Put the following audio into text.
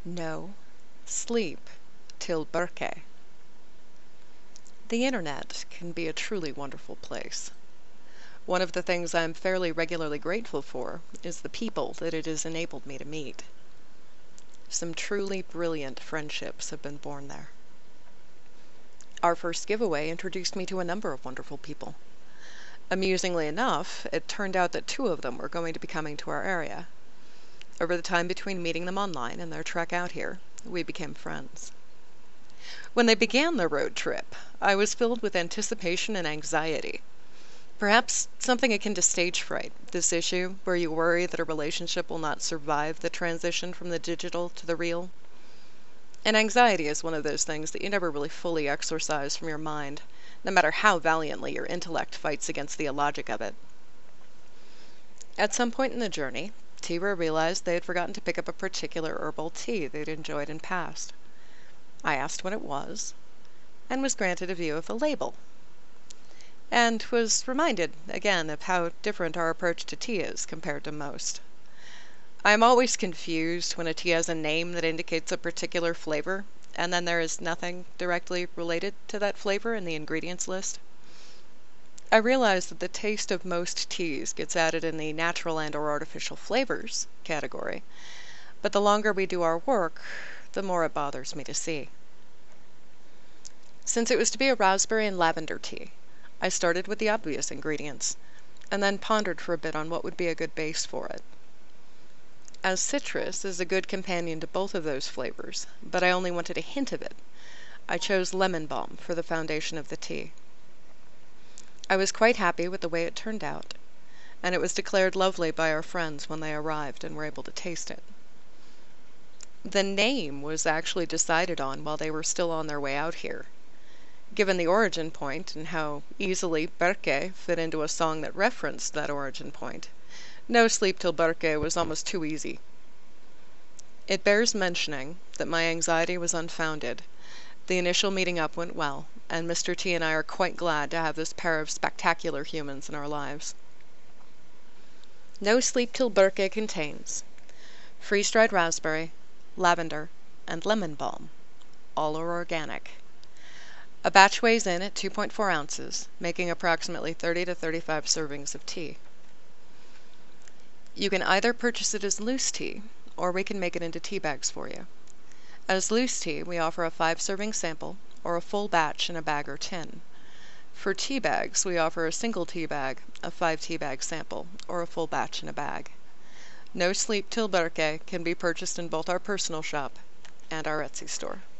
No sleep till Birke. The internet can be a truly wonderful place. One of the things I'm fairly regularly grateful for is the people that it has enabled me to meet. Some truly brilliant friendships have been born there. Our first giveaway introduced me to a number of wonderful people. Amusingly enough, it turned out that two of them were going to be coming to our area. Over the time between meeting them online and their trek out here, we became friends. When they began their road trip, I was filled with anticipation and anxiety. Perhaps something akin to stage fright, this issue where you worry that a relationship will not survive the transition from the digital to the real. And anxiety is one of those things that you never really fully exorcise from your mind, no matter how valiantly your intellect fights against the illogic of it. At some point in the journey, Tira realized they had forgotten to pick up a particular herbal tea they'd enjoyed in past. I asked what it was, and was granted a view of the label, and was reminded again of how different our approach to tea is compared to most. I am always confused when a tea has a name that indicates a particular flavor, and then there is nothing directly related to that flavor in the ingredients list. I realize that the taste of most teas gets added in the natural and or artificial flavors category, but the longer we do our work, the more it bothers me to see. Since it was to be a raspberry and lavender tea, I started with the obvious ingredients, and then pondered for a bit on what would be a good base for it. As citrus is a good companion to both of those flavors, but I only wanted a hint of it, I chose lemon balm for the foundation of the tea. I was quite happy with the way it turned out, and it was declared lovely by our friends when they arrived and were able to taste it. The name was actually decided on while they were still on their way out here. Given the origin point and how easily Birke fit into a song that referenced that origin point, No Sleep Till Birke was almost too easy. It bears mentioning that my anxiety was unfounded. The initial meeting up went well, and Mr. T and I are quite glad to have this pair of spectacular humans in our lives. No Sleep Till Birke contains freeze-dried raspberry, lavender, and lemon balm. All are organic. A batch weighs in at 2.4 ounces, making approximately 30 to 35 servings of tea. You can either purchase it as loose tea, or we can make it into tea bags for you. As loose tea, we offer a 5-serving sample, or a full batch in a bag or tin. For tea bags, we offer a single tea bag, a 5 tea bag sample, or a full batch in a bag. No Sleep Till Birke can be purchased in both our personal shop and our Etsy store.